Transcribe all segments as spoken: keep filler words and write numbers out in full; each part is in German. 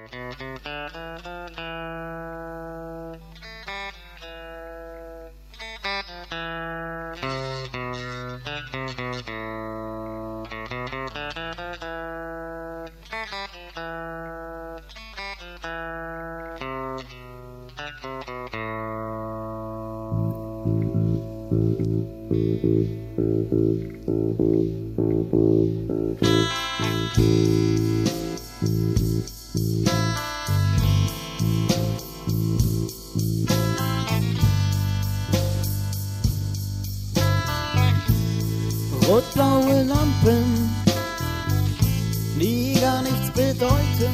Rot-blaue Lampen, die gar nichts bedeuten.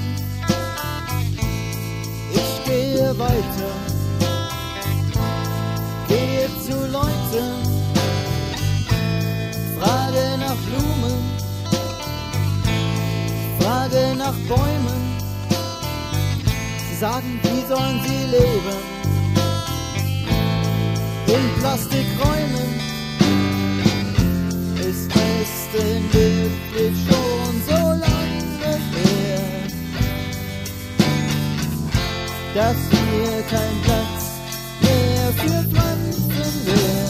Ich gehe weiter, gehe zu Leuten, frage nach Blumen, frage nach Bäumen. Sie sagen, wie sollen sie leben? In Plastikräumen. Ist es denn wirklich schon so lange her, dass hier kein Platz mehr für Pflanzen wäre?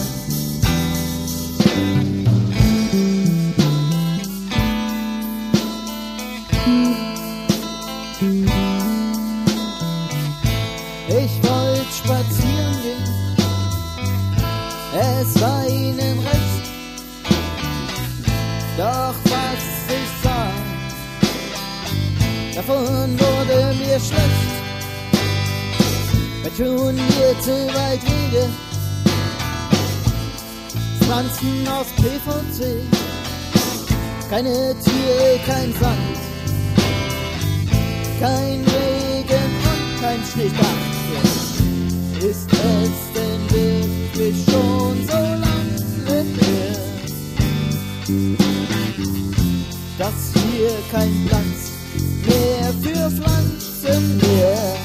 Ich wollte spazieren gehen, es war ihnen recht. Doch was ich sah, davon wurde mir schlecht. Betonierte Waldwege, Pflanzen aus P V C, keine Tiere, kein Sand, kein Regen und kein Schneedach. Ist es denn wirklich schon so lange her, dass hier kein Platz mehr für Pflanzen wäre?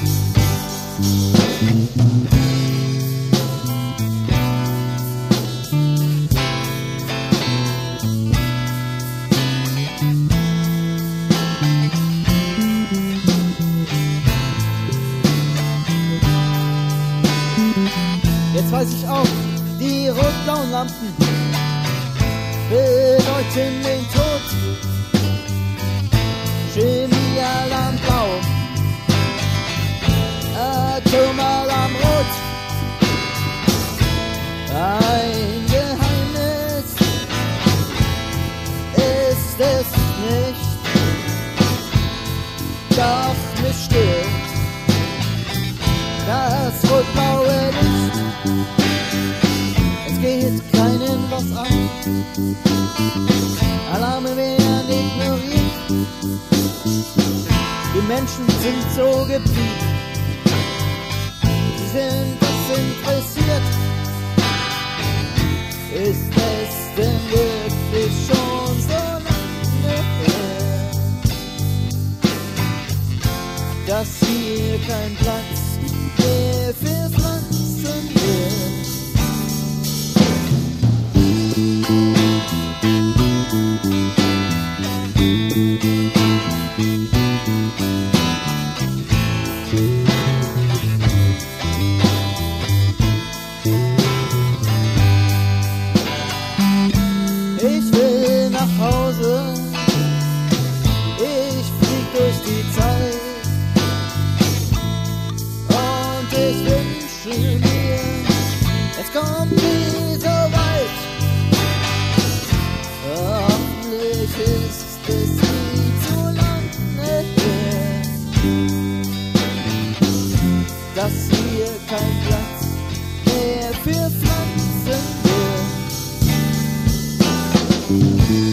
Jetzt weiß ich auch, die rot-blauen Lampen bedeuten den Tod. Chemiealarm blau, Atomalarm rot. Ein Geheimnis ist es nicht, doch mich stört das rot-blaue Licht. Es geht keinen was an, Alarme werden ignoriert. Die Menschen sind so geblieben, sie sind desinteressiert. Ist es denn wirklich schon so lange her, dass hier kein Platz mehr für Pflanzen wird? Ich will nach Hause, ich flieg durch die Zeit und ich wünsche mir, es kommt nie so weit. Hoffentlich ist es nie zu lange her, dass hier kein Platz mehr für Pflanzen wird.